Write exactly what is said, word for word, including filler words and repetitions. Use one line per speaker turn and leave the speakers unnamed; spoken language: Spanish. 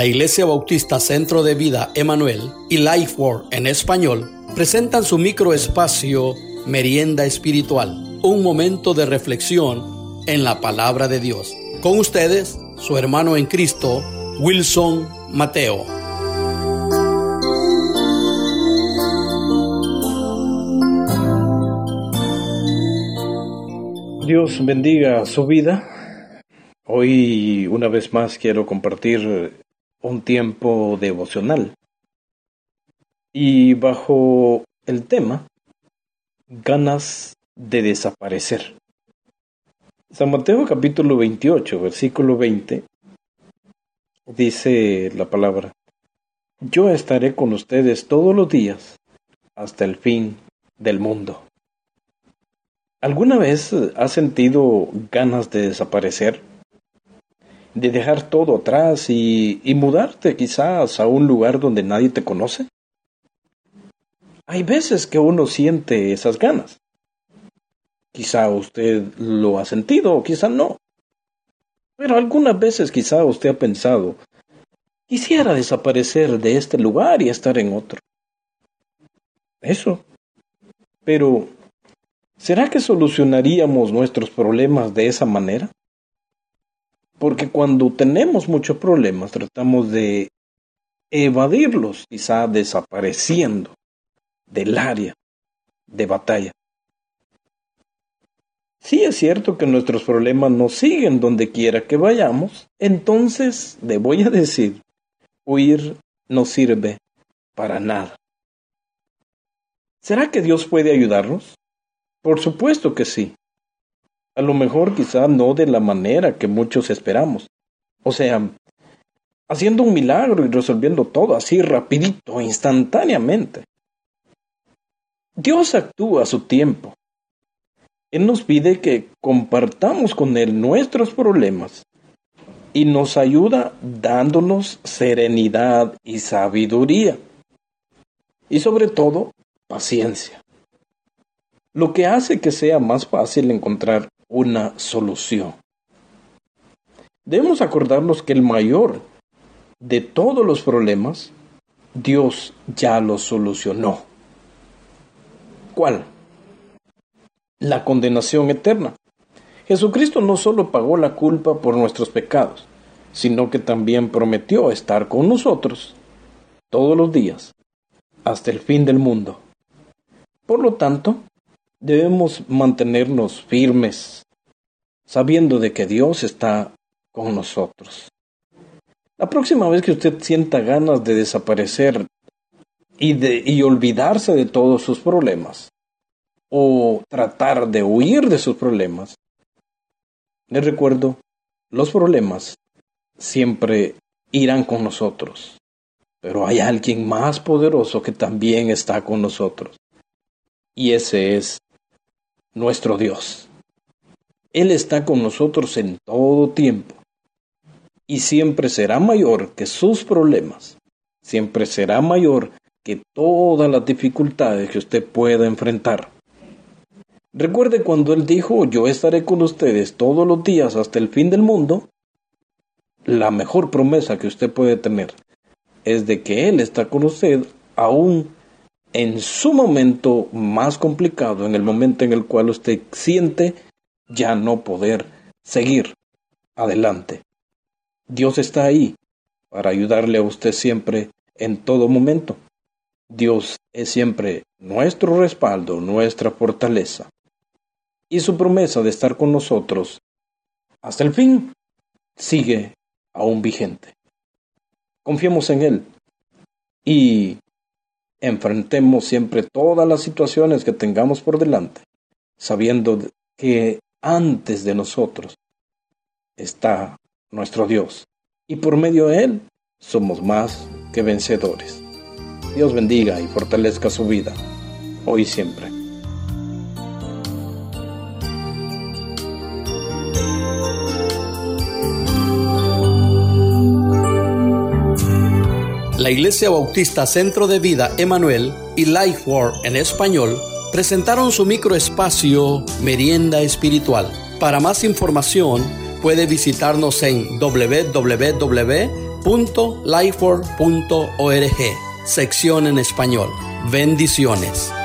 La Iglesia Bautista Centro de Vida Emanuel y Lifeword en español presentan su microespacio Merienda Espiritual, un momento de reflexión en la palabra de Dios. Con ustedes, su hermano en Cristo, Wilson Mateo.
Dios bendiga su vida. Hoy, una vez más, quiero compartir un tiempo devocional. Y bajo el tema, ganas de desaparecer. San Mateo capítulo veintiocho, versículo veinte, dice la palabra: Yo estaré con ustedes todos los días hasta el fin del mundo. ¿Alguna vez has sentido ganas de desaparecer? ¿De dejar todo atrás y, y mudarte quizás a un lugar donde nadie te conoce? Hay veces que uno siente esas ganas. Quizá usted lo ha sentido o quizá no. Pero algunas veces quizá usted ha pensado: quisiera desaparecer de este lugar y estar en otro. Eso. Pero ¿será que solucionaríamos nuestros problemas de esa manera? Porque cuando tenemos muchos problemas, tratamos de evadirlos, quizá desapareciendo del área de batalla. Si es cierto que nuestros problemas nos siguen donde quiera que vayamos, entonces le voy a decir, huir no sirve para nada. ¿Será que Dios puede ayudarnos? Por supuesto que sí. A lo mejor quizá no de la manera que muchos esperamos. O sea, haciendo un milagro y resolviendo todo así rapidito, instantáneamente. Dios actúa a su tiempo. Él nos pide que compartamos con Él nuestros problemas y nos ayuda dándonos serenidad y sabiduría. Y sobre todo, paciencia. Lo que hace que sea más fácil encontrar una solución. Debemos acordarnos que el mayor de todos los problemas, Dios ya los solucionó. ¿Cuál? La condenación eterna. Jesucristo no solo pagó la culpa por nuestros pecados, sino que también prometió estar con nosotros todos los días, hasta el fin del mundo. Por lo tanto, debemos mantenernos firmes, sabiendo de que Dios está con nosotros. La próxima vez que usted sienta ganas de desaparecer y, de, y olvidarse de todos sus problemas, o tratar de huir de sus problemas, les recuerdo, los problemas siempre irán con nosotros, pero hay alguien más poderoso que también está con nosotros, y ese es nuestro Dios. Él está con nosotros en todo tiempo y siempre será mayor que sus problemas. Siempre será mayor que todas las dificultades que usted pueda enfrentar. Recuerde cuando Él dijo: yo estaré con ustedes todos los días hasta el fin del mundo. La mejor promesa que usted puede tener es de que Él está con usted aún en su momento más complicado, en el momento en el cual usted siente ya no poder seguir adelante. Dios está ahí para ayudarle a usted siempre, en todo momento. Dios es siempre nuestro respaldo, nuestra fortaleza. Y su promesa de estar con nosotros hasta el fin sigue aún vigente. Confiemos en Él y enfrentemos siempre todas las situaciones que tengamos por delante, sabiendo que antes de nosotros está nuestro Dios, y por medio de Él somos más que vencedores. Dios bendiga y fortalezca su vida, hoy y siempre.
La Iglesia Bautista Centro de Vida Emanuel y Lifeword en español presentaron su microespacio Merienda Espiritual. Para más información, puede visitarnos en doble u doble u doble u punto lifeword punto org, sección en español. Bendiciones.